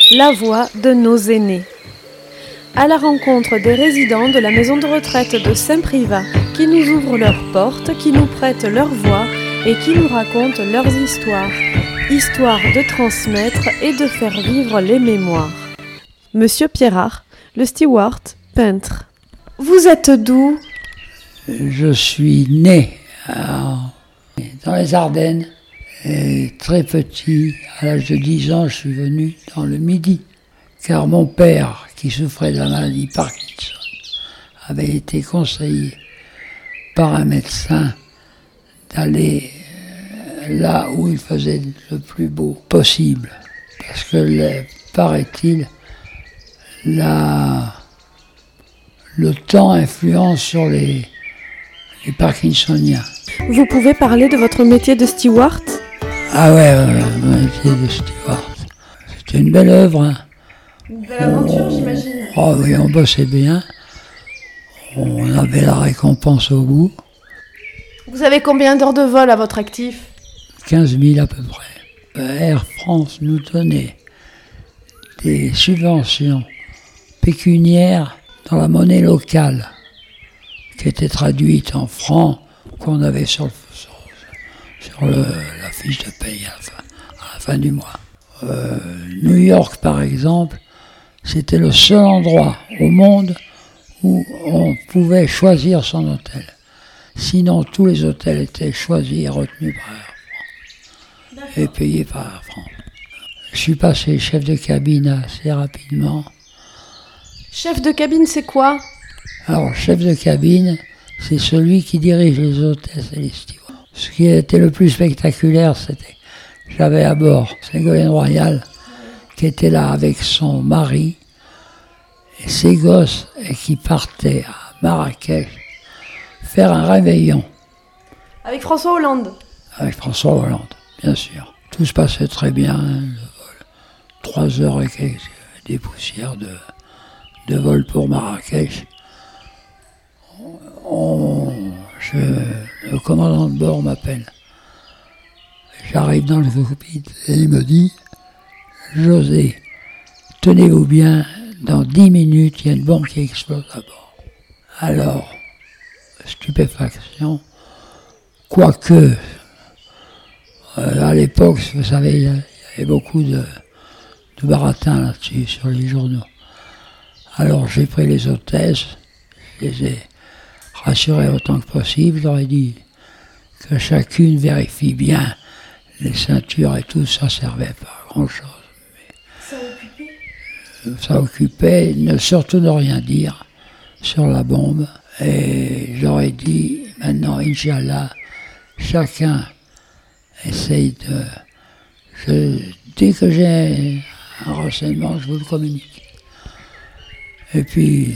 la voix de nos aînés. À la rencontre des résidents de la maison de retraite de Saint-Privat, qui nous ouvrent leurs portes, qui nous prêtent leur voix et qui nous racontent leurs histoires. Histoire de transmettre et de faire vivre les mémoires. Monsieur Pierrard, le steward, peintre. Vous êtes d'où ? Je suis né dans les Ardennes. Et très petit, à l'âge de 10 ans, je suis venu dans le Midi. Car mon père, qui souffrait de la maladie Parkinson, avait été conseillé par un médecin d'aller là où il faisait le plus beau possible. Parce que, paraît-il, le temps influence sur les Parkinsoniens. Vous pouvez parler de votre métier de steward ? Ah ouais, mon métier de steward. C'était une belle œuvre. Hein. Une belle aventure, j'imagine. Oh oui, on bossait bien. On avait la récompense au bout. Vous avez combien d'heures de vol à votre actif ? 15 000 à peu près. Air France nous donnait des subventions pécuniaires dans la monnaie locale, qui était traduite en francs qu'on avait sur la fiche de paye à la fin du mois. New York, par exemple, c'était le seul endroit au monde où on pouvait choisir son hôtel. Sinon, tous les hôtels étaient choisis et retenus par Air France et payés par Air France. Je suis passé chef de cabine assez rapidement. Chef de cabine, c'est quoi ? Alors, chef de cabine, c'est celui qui dirige les hôtesses et les stewards. Ce qui était le plus spectaculaire, c'était j'avais à bord Ségolène Royal, qui était là avec son mari et ses gosses, et qui partaient à Marrakech faire un réveillon. Avec François Hollande ? Avec François Hollande, bien sûr. Tout se passait très bien, le vol. 3 heures et quelques, des poussières de vol pour Marrakech. Le commandant de bord m'appelle. J'arrive dans le cockpit et il me dit « José, tenez-vous bien, dans 10 minutes, il y a une bombe qui explose à bord. » Alors, stupéfaction, quoique, à l'époque, vous savez, il y avait beaucoup de baratin là-dessus, sur les journaux. Alors j'ai pris les hôtesses, je les ai rassurées autant que possible, je leur ai dit que chacune vérifie bien les ceintures et tout, ça servait pas à grand-chose. Ça occupait, surtout ne rien dire sur la bombe. Et je leur ai dit, maintenant, Inch'Allah, chacun essaye dès que j'ai un renseignement, je vous le communique. Et puis,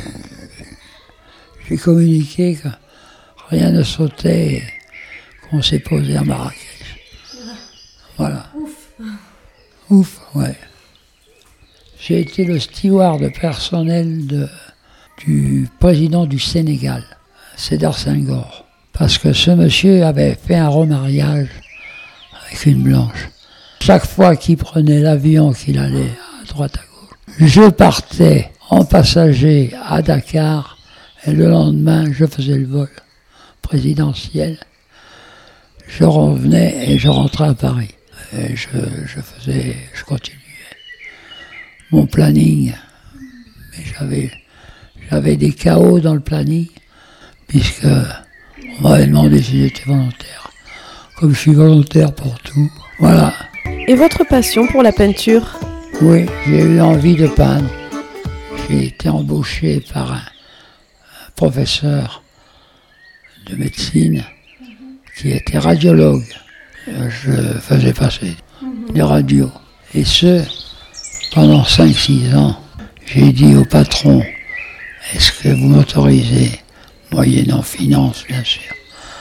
j'ai communiqué que rien ne sautait et qu'on s'est posé à Marrakech. Voilà. Ouf, ouais. J'ai été le steward personnel du président du Sénégal, Sédar Senghor. Parce que ce monsieur avait fait un remariage avec une blanche. Chaque fois qu'il prenait l'avion, qu'il allait à droite à gauche, je partais en passager à Dakar et le lendemain, je faisais le vol présidentiel. Je revenais et je rentrais à Paris. Et je continuais mon planning. Mais j'avais des chaos dans le planning, puisque on m'avait demandé si j'étais volontaire. Comme je suis volontaire pour tout, voilà. Et votre passion pour la peinture ? Oui, j'ai eu envie de peindre. J'ai été embauché par un professeur de médecine qui était radiologue. Je faisais passer des radios. Et ce, pendant 5-6 ans, j'ai dit au patron, est-ce que vous m'autorisez, moyennant finance bien sûr,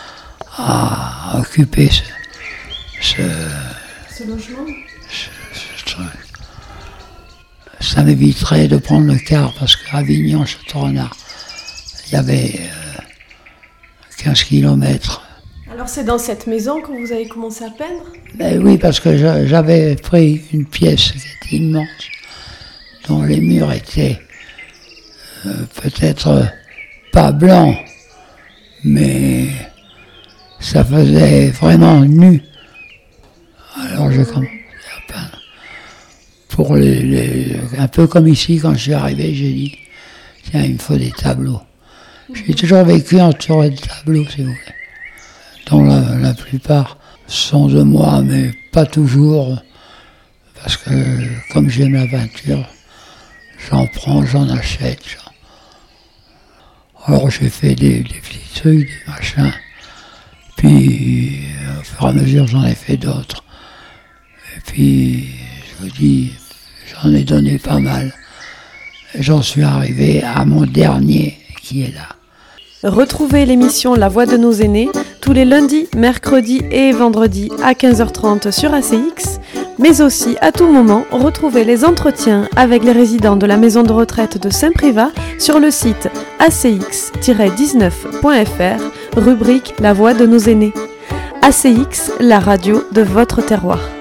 à occuper ce logement ? Ce truc. Ça m'éviterait de prendre le car parce qu'à Avignon, Château-Renard, il y avait 15 kilomètres. Alors c'est dans cette maison que vous avez commencé à peindre ? Ben oui, parce que j'avais pris une pièce qui était immense, dont les murs étaient peut-être pas blancs, mais ça faisait vraiment nu. Alors je commençais à peindre. Pour un peu comme ici, quand je suis arrivé, j'ai dit, tiens, il me faut des tableaux. J'ai toujours vécu entouré de tableaux, si vous voulez, dont la plupart sont de moi, mais pas toujours, parce que comme j'aime la peinture, j'en prends, j'en achète. Alors j'ai fait des petits trucs, des machins, puis au fur et à mesure j'en ai fait d'autres. Et puis je vous dis, j'en ai donné pas mal. Et j'en suis arrivé à mon dernier qui est là. Retrouvez l'émission La Voix de nos aînés tous les lundis, mercredis et vendredis à 15h30 sur ACX, mais aussi à tout moment, retrouvez les entretiens avec les résidents de la maison de retraite de Saint-Privat sur le site acx-19.fr, rubrique La Voix de nos aînés. ACX, la radio de votre terroir.